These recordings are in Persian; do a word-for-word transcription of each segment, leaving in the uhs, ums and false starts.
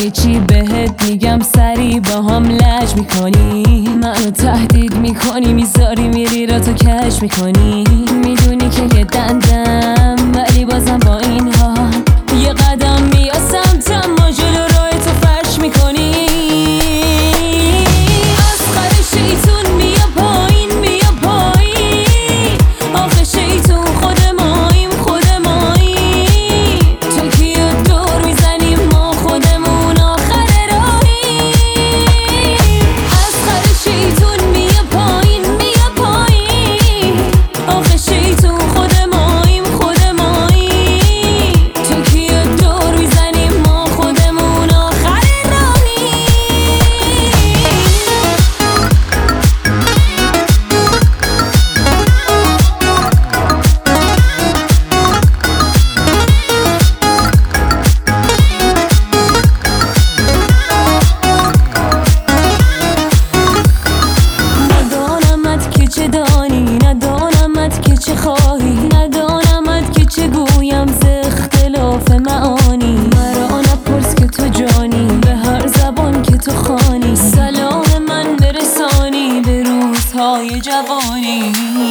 یه چی بهت میگم سری با هم لج میکنی، منو تهدید میکنی، میذاری میری را تو کش میکنی. میدونی که یه دندم ولی بازم با این حال یه قدم میاد سمتم، ما جلو راه تو فرش میکنی. از خر شیطون میا پایین میا پایین، آخه شیطون خود ماییم خود ماییم. تو کیو دور میزنیم ما خودمون آخر راهیم. از خر شیطون میا پایین میا پایین، آخه شیطون خود ماییم خود ماییم. تو کیو دور میزنیم ما خودمون آخر راهیم. ندانمت که چه دانی، ندانمت که چه خواهی، ندانمت که چه گویم ز اختلاف معانی. مرا نپرس که تو جانی، به هر زبان که تو خوانی سلام من برسانی به روزهای جوانی.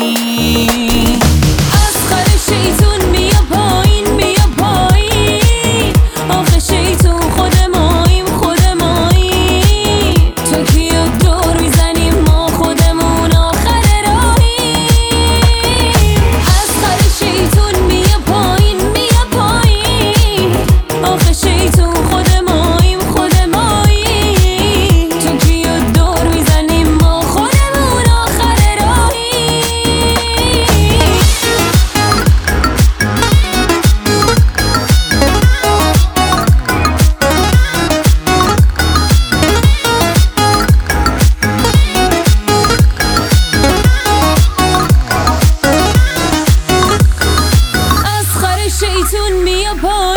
از خر شیطون میا پایین میا پایین، آخه شیطون خود ماییم خود ماییم. تو کیو دور میزنیم ما خودمون آخر راهیم. از خر شیطون میا پایین میا پایین، آخه شیطون خود ماییم خود ماییم. تو کیو دور میزنیم ما خودمون آخر راهیم. از خر شیطون میا پایین